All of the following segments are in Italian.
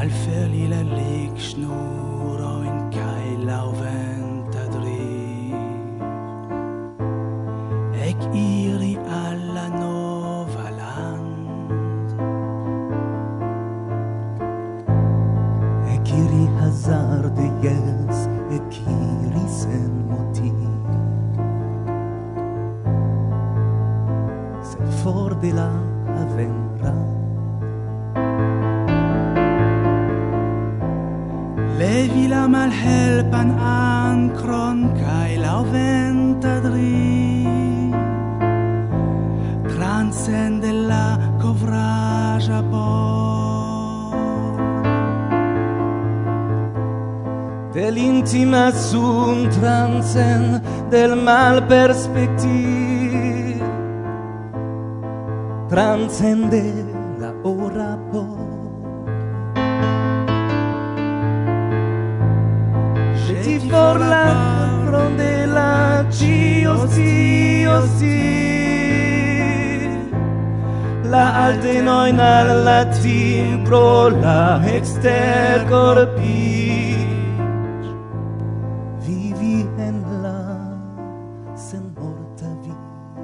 Alferli la lik snor og en gejlavand der driv. Ek iri alla nova land. Ek iri hazarde yes, ek iri sen motiv. Se for de la avendrà. Levi la malhelpan ankron gejlavand der driv. Transcende la covrage bord. Dell'intima sun transcend del mal perspectiv. Transcende la ora por. Jeti for la rondela ci osti. La alte noin alla timbro la exter corpi. Vivi en la sen morta vita.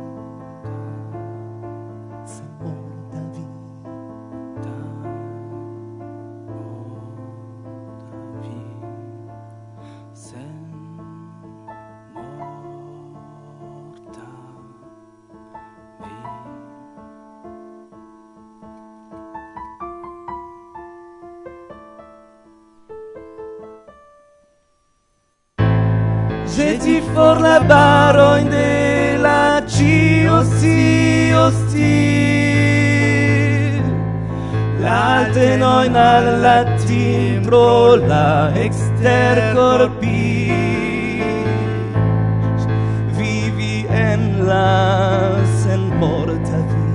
Sen morta vita. Sen morta vi. Jeti for la baroin de la ci osti. L'alte noin alla timbro la exter corpi. Vivi en la sen morta vi.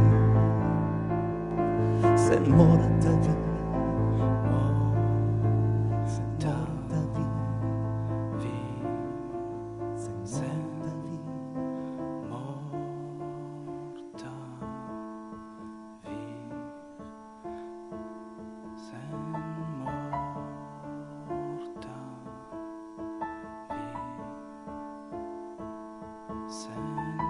Sen morta vi. Sen